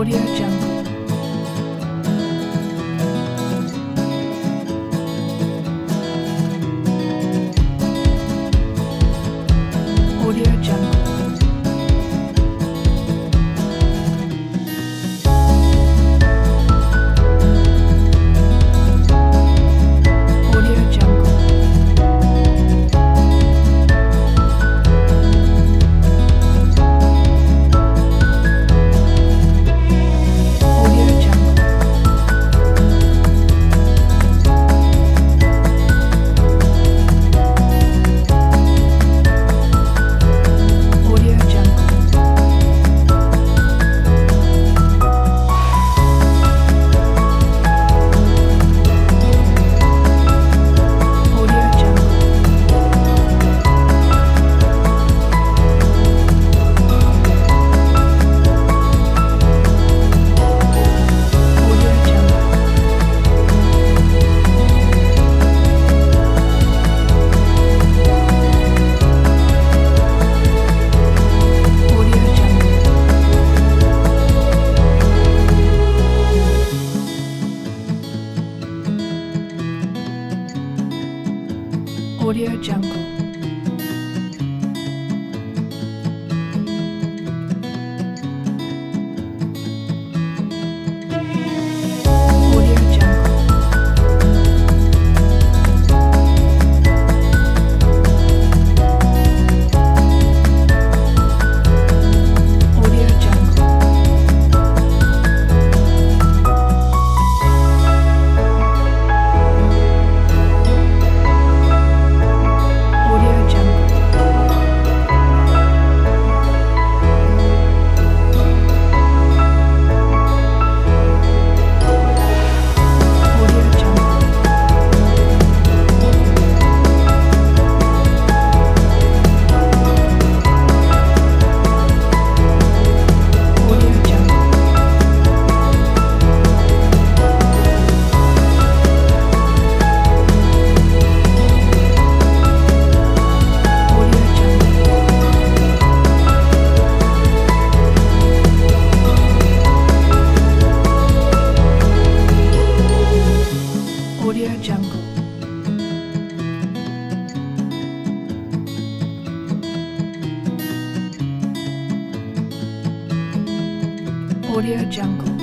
Audio Jungle. Audio Jungle. Audio Jungle. Audio Jungle. Audio Jungle. Audio Jungle. Audio Jungle. Audio Jungle. Audio Jungle. Audio Jungle. Audio Jungle. Audio Jungle. Audio Jungle. Audio Jungle. Audio Jungle. Audio Jungle. Audio Jungle.